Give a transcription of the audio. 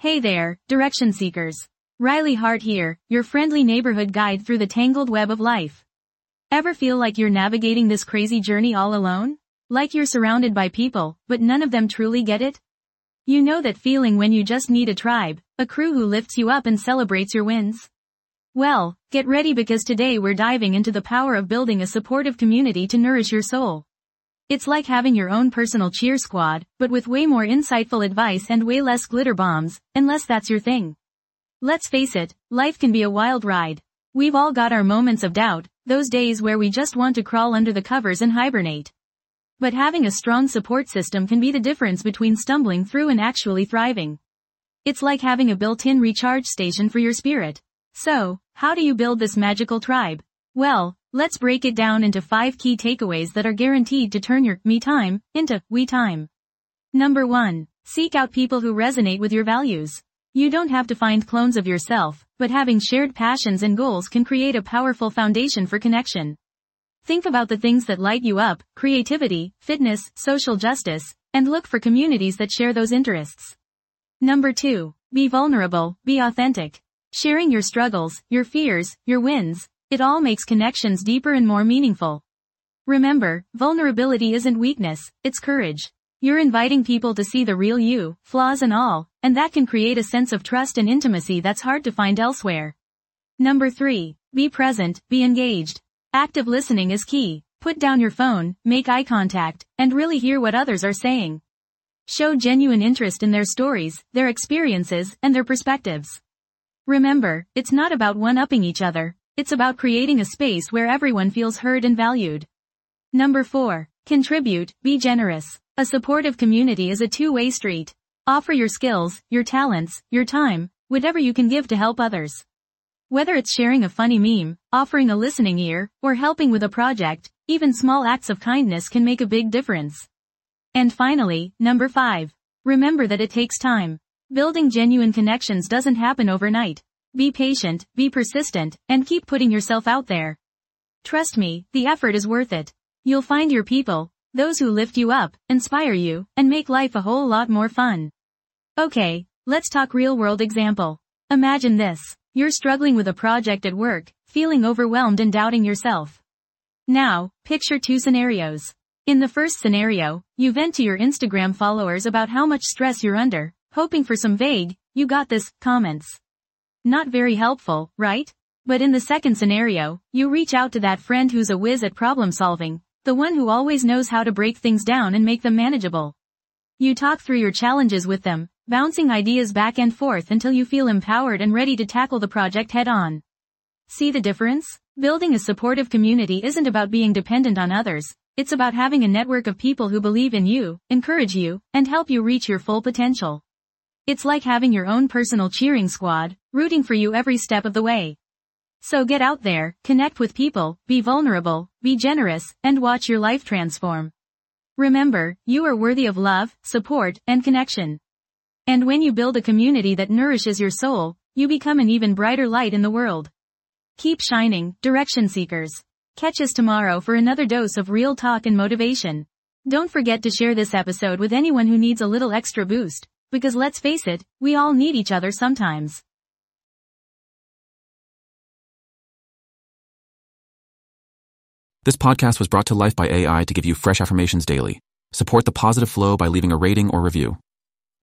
Hey there, direction seekers. Riley Hart here, your friendly neighborhood guide through the tangled web of life. Ever feel like you're navigating this crazy journey all alone? Like you're surrounded by people, but none of them truly get it? You know that feeling when you just need a tribe, a crew who lifts you up and celebrates your wins? Well, get ready because today we're diving into the power of building a supportive community to nourish your soul. It's like having your own personal cheer squad, but with way more insightful advice and way less glitter bombs, unless that's your thing. Let's face it, life can be a wild ride. We've all got our moments of doubt, those days where we just want to crawl under the covers and hibernate. But having a strong support system can be the difference between stumbling through and actually thriving. It's like having a built-in recharge station for your spirit. So, how do you build this magical tribe? Well, let's break it down into 5 key takeaways that are guaranteed to turn your me time into we time. Number 1. Seek out people who resonate with your values. You don't have to find clones of yourself, but having shared passions and goals can create a powerful foundation for connection. Think about the things that light you up: creativity, fitness, social justice, and look for communities that share those interests. Number 2. Be vulnerable, be authentic. Sharing your struggles, your fears, your wins, it all makes connections deeper and more meaningful. Remember, vulnerability isn't weakness, it's courage. You're inviting people to see the real you, flaws and all, and that can create a sense of trust and intimacy that's hard to find elsewhere. Number 3. Be present, be engaged. Active listening is key. Put down your phone, make eye contact, and really hear what others are saying. Show genuine interest in their stories, their experiences, and their perspectives. Remember, it's not about one-upping each other. It's about creating a space where everyone feels heard and valued. Number 4. Contribute, be generous. A supportive community is a two-way street. Offer your skills, your talents, your time, whatever you can give to help others. Whether it's sharing a funny meme, offering a listening ear, or helping with a project, even small acts of kindness can make a big difference. And finally, number 5. Remember that it takes time. Building genuine connections doesn't happen overnight. Be patient, be persistent, and keep putting yourself out there. Trust me, the effort is worth it. You'll find your people, those who lift you up, inspire you, and make life a whole lot more fun. Okay, let's talk real-world example. Imagine this. You're struggling with a project at work, feeling overwhelmed and doubting yourself. Now, picture 2 scenarios. In the first scenario, you vent to your Instagram followers about how much stress you're under, hoping for some vague, "you got this," comments. Not very helpful, right? But in the second scenario, you reach out to that friend who's a whiz at problem solving, the one who always knows how to break things down and make them manageable. You talk through your challenges with them, bouncing ideas back and forth until you feel empowered and ready to tackle the project head on. See the difference? Building a supportive community isn't about being dependent on others. It's about having a network of people who believe in you, encourage you, and help you reach your full potential. It's like having your own personal cheering squad, rooting for you every step of the way. So get out there, connect with people, be vulnerable, be generous, and watch your life transform. Remember, you are worthy of love, support, and connection. And when you build a community that nourishes your soul, you become an even brighter light in the world. Keep shining, direction seekers. Catch us tomorrow for another dose of real talk and motivation. Don't forget to share this episode with anyone who needs a little extra boost, because let's face it, we all need each other sometimes. This podcast was brought to life by AI to give you fresh affirmations daily. Support the positive flow by leaving a rating or review.